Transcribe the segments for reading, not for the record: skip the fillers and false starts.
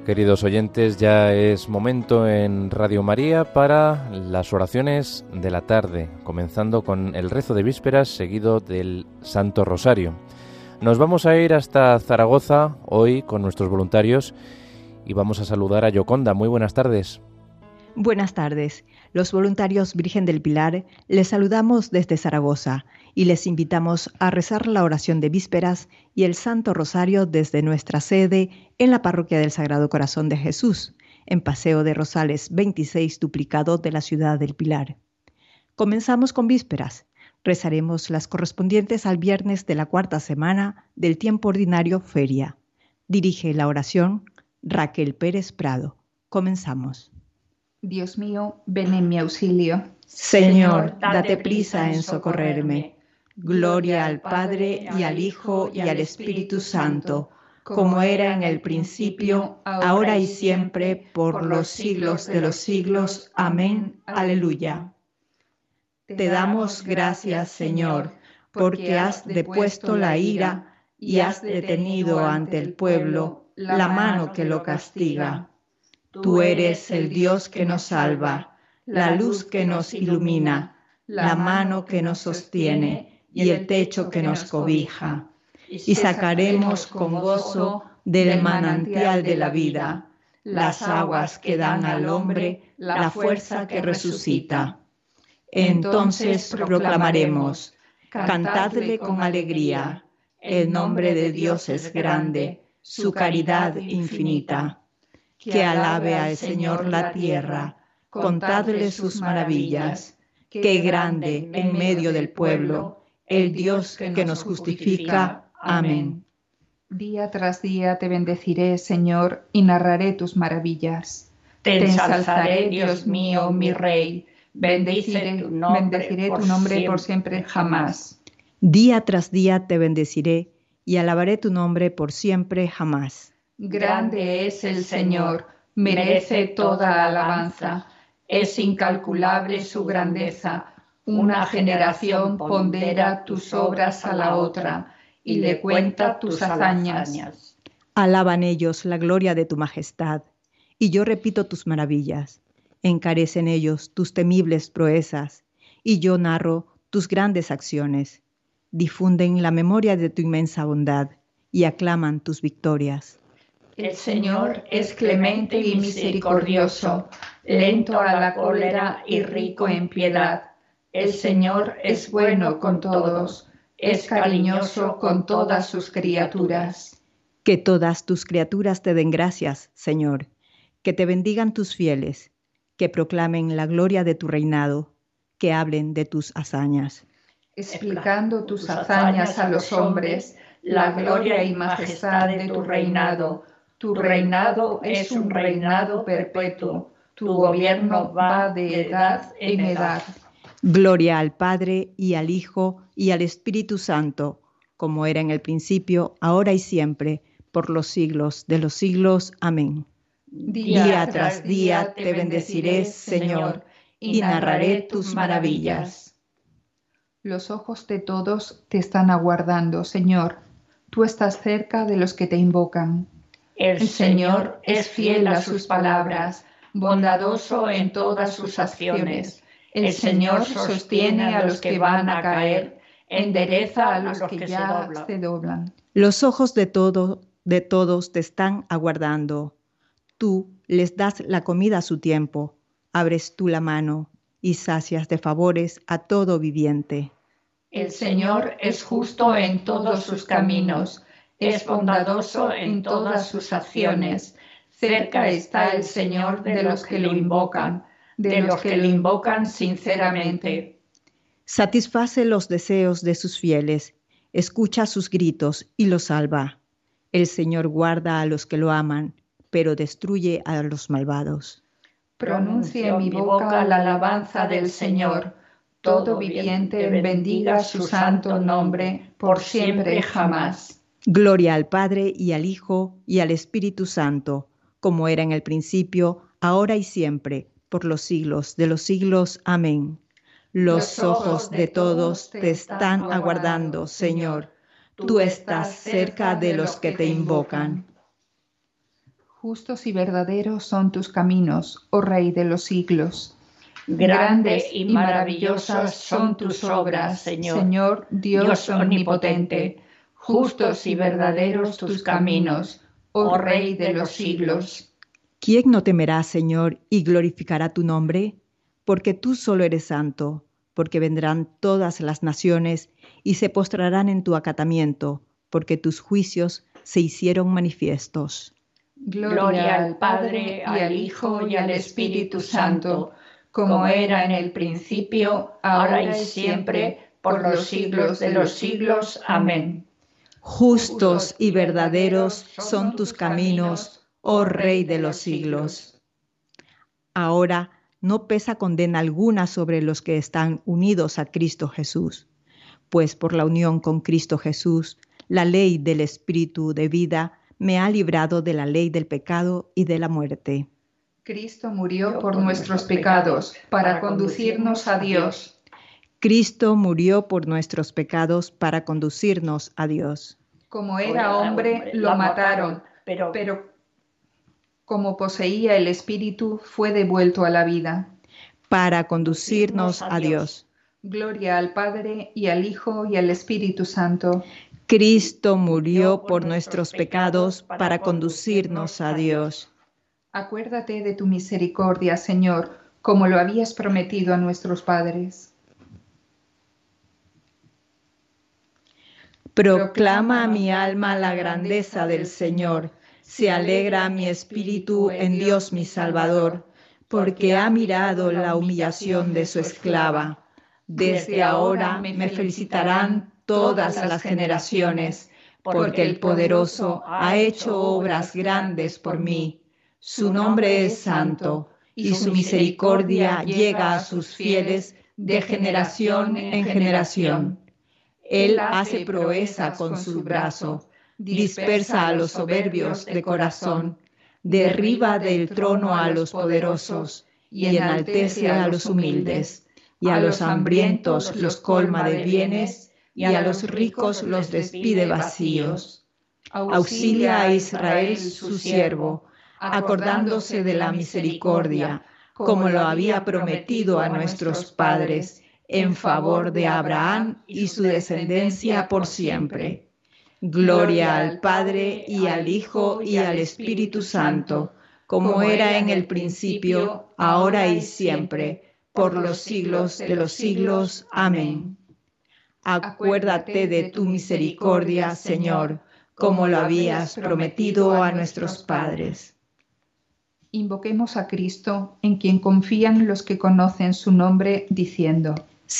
Queridos oyentes, ya es momento en Radio María para las oraciones de la tarde, comenzando con el rezo de vísperas seguido del Santo Rosario. Nos vamos a ir hasta Zaragoza hoy con nuestros voluntarios y vamos a saludar a Yoconda. Muy buenas tardes. Buenas tardes. Los voluntarios Virgen del Pilar les saludamos desde Zaragoza y les invitamos a rezar la oración de vísperas y el Santo Rosario desde nuestra sede en la Parroquia del Sagrado Corazón de Jesús, en Paseo de Rosales 26 duplicado de la ciudad del Pilar. Comenzamos con vísperas. Rezaremos las correspondientes al viernes de la cuarta semana del tiempo ordinario feria. Dirige la oración Raquel Pérez Prado. Comenzamos. Dios mío, ven en mi auxilio. Señor, date prisa en socorrerme. Gloria al Padre, y al Hijo, y al Espíritu Santo, como era en el principio, ahora y siempre, por los siglos de los siglos. Amén. Aleluya. Te damos gracias, Señor, porque has depuesto la ira y has detenido ante el pueblo la mano que lo castiga. Tú eres el Dios que nos salva, la luz que nos ilumina, la mano que nos sostiene y el techo que nos cobija. Y sacaremos con gozo del manantial de la vida las aguas que dan al hombre la fuerza que resucita. Entonces proclamaremos, cantadle con alegría, el nombre de Dios es grande, su caridad infinita. Que alabe al Señor la tierra, contadle sus maravillas. Qué grande en medio del pueblo, el Dios que nos justifica. Amén. Día tras día te bendeciré, Señor, y narraré tus maravillas. Te ensalzaré, Dios mío, mi Rey. Bendeciré tu nombre por siempre jamás. Día tras día te bendeciré y alabaré tu nombre por siempre jamás. Grande es el Señor, merece toda alabanza. Es incalculable su grandeza. Una generación pondera tus obras a la otra y le cuenta tus hazañas. Alaban ellos la gloria de tu majestad, y yo repito tus maravillas. Encarecen ellos tus temibles proezas, y yo narro tus grandes acciones. Difunden la memoria de tu inmensa bondad, y aclaman tus victorias. El Señor es clemente y misericordioso, lento a la cólera y rico en piedad. El Señor es bueno con todos, es cariñoso con todas sus criaturas. Que todas tus criaturas te den gracias, Señor, que te bendigan tus fieles, que proclamen la gloria de tu reinado, que hablen de tus hazañas. Explicando tus hazañas a los hombres, la gloria y majestad de tu reinado. Tu reinado es un reinado perpetuo, tu gobierno va de edad en edad. Gloria al Padre, y al Hijo, y al Espíritu Santo, como era en el principio, ahora y siempre, por los siglos de los siglos. Amén. Día tras día te bendeciré, Señor, y narraré tus maravillas. Los ojos de todos te están aguardando, Señor. Tú estás cerca de los que te invocan. El Señor es fiel a sus palabras, bondadoso en todas sus acciones. El Señor sostiene a los que van a caer, endereza a los que ya se doblan. Los ojos de todos te están aguardando. Tú les das la comida a su tiempo, abres tú la mano y sacias de favores a todo viviente. El Señor es justo en todos sus caminos, es bondadoso en todas sus acciones. Cerca está el Señor de los que lo invocan, sinceramente. Satisface los deseos de sus fieles, escucha sus gritos y los salva. El Señor guarda a los que lo aman, pero destruye a los malvados. Pronuncie mi boca la alabanza del Señor. Todo viviente bendiga su santo nombre por siempre jamás. Gloria al Padre, y al Hijo, y al Espíritu Santo, como era en el principio, ahora y siempre, por los siglos de los siglos. Amén. Los ojos de todos te están aguardando, Señor. Tú estás cerca de los que te invocan. Justos y verdaderos son tus caminos, oh Rey de los siglos. Grandes y maravillosas son tus obras, Señor, Dios omnipotente. Justos y verdaderos tus caminos, oh Rey de los siglos. ¿Quién no temerá, Señor, y glorificará tu nombre? Porque tú solo eres santo, porque vendrán todas las naciones y se postrarán en tu acatamiento, porque tus juicios se hicieron manifiestos. Gloria al Padre, y al Hijo, y al Espíritu Santo, como era en el principio, ahora y siempre, por los siglos de los siglos. Amén. Justos y verdaderos son tus caminos, oh Rey de los siglos. Ahora no pesa condena alguna sobre los que están unidos a Cristo Jesús, pues por la unión con Cristo Jesús, la ley del Espíritu de vida me ha librado de la ley del pecado y de la muerte. Cristo murió por nuestros pecados, para conducirnos a Dios. Cristo murió por nuestros pecados para conducirnos a Dios. Como era hombre, lo mataron, pero como poseía el Espíritu, fue devuelto a la vida. Para conducirnos a Dios. Gloria al Padre, y al Hijo, y al Espíritu Santo. Cristo murió por nuestros pecados para conducirnos a Dios. Acuérdate de tu misericordia, Señor, como lo habías prometido a nuestros padres. Proclama mi alma la grandeza del Señor. Se alegra mi espíritu en Dios mi Salvador, porque ha mirado la humillación de su esclava. Desde ahora me felicitarán todas las generaciones, porque el Poderoso ha hecho obras grandes por mí. Su nombre es santo, y su misericordia llega a sus fieles de generación en generación. Él hace proeza con su brazo, dispersa a los soberbios de corazón, derriba del trono a los poderosos y enaltece a los humildes, y a los hambrientos los colma de bienes, y a los ricos los despide vacíos. Auxilia a Israel su siervo, acordándose de la misericordia, como lo había prometido a nuestros padres, en favor de Abraham y su descendencia por siempre. Gloria al Padre, y al Hijo, y al Espíritu Santo, como era en el principio, ahora y siempre, por los siglos de los siglos. Amén. Acuérdate de tu misericordia, Señor, como lo habías prometido a nuestros padres. Invoquemos a Cristo, en quien confían los que conocen su nombre, diciendo: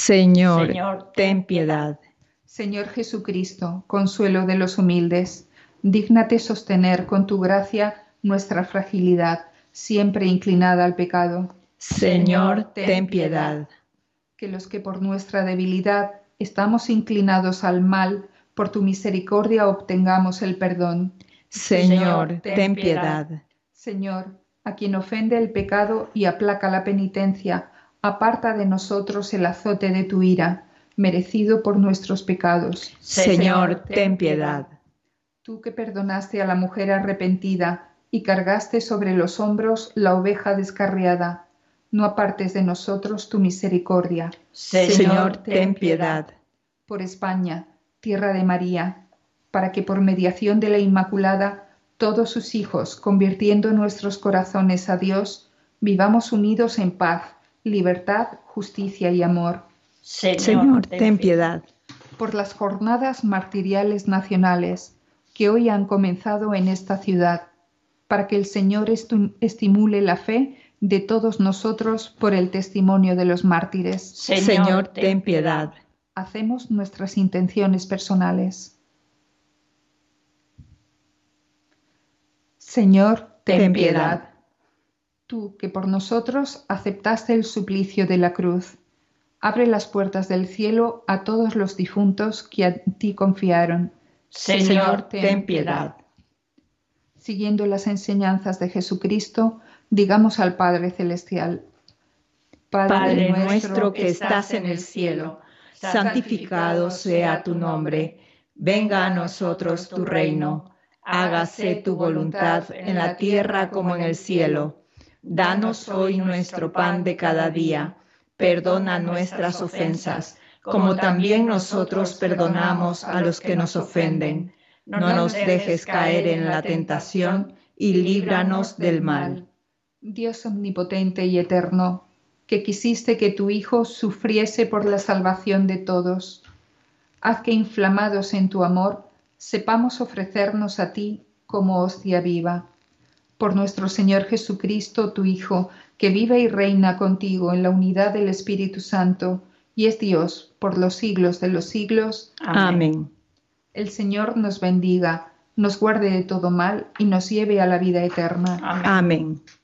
Señor, ten piedad. Señor Jesucristo, consuelo de los humildes, dígnate sostener con tu gracia nuestra fragilidad, siempre inclinada al pecado. Señor, ten piedad. Que los que por nuestra debilidad estamos inclinados al mal, por tu misericordia obtengamos el perdón. Señor, ten piedad. Señor, a quien ofende el pecado y aplaca la penitencia, aparta de nosotros el azote de tu ira, merecido por nuestros pecados. Señor, ten piedad. Tú que perdonaste a la mujer arrepentida y cargaste sobre los hombros la oveja descarriada, no apartes de nosotros tu misericordia. Señor, ten piedad. Por España, tierra de María, para que por mediación de la Inmaculada, todos sus hijos, convirtiendo nuestros corazones a Dios, vivamos unidos en paz, libertad, justicia y amor. Señor, ten piedad. Por las jornadas martiriales nacionales que hoy han comenzado en esta ciudad, para que el Señor estimule la fe de todos nosotros por el testimonio de los mártires. Señor, ten piedad. Hacemos nuestras intenciones personales. Señor, ten piedad. Tú, que por nosotros aceptaste el suplicio de la cruz, abre las puertas del cielo a todos los difuntos que a ti confiaron. Señor, ten piedad. Siguiendo las enseñanzas de Jesucristo, digamos al Padre Celestial: Padre nuestro que estás en el cielo, santificado sea tu nombre. Venga a nosotros tu reino. Hágase tu voluntad en la tierra como en el cielo. Danos hoy nuestro pan de cada día. Perdona nuestras ofensas, como también nosotros perdonamos a los que nos ofenden. No nos dejes caer en la tentación y líbranos del mal. Dios omnipotente y eterno, que quisiste que tu Hijo sufriese por la salvación de todos, haz que, inflamados en tu amor, sepamos ofrecernos a ti como hostia viva. Por nuestro Señor Jesucristo, tu Hijo, que vive y reina contigo en la unidad del Espíritu Santo, y es Dios por los siglos de los siglos. Amén. El Señor nos bendiga, nos guarde de todo mal y nos lleve a la vida eterna. Amén.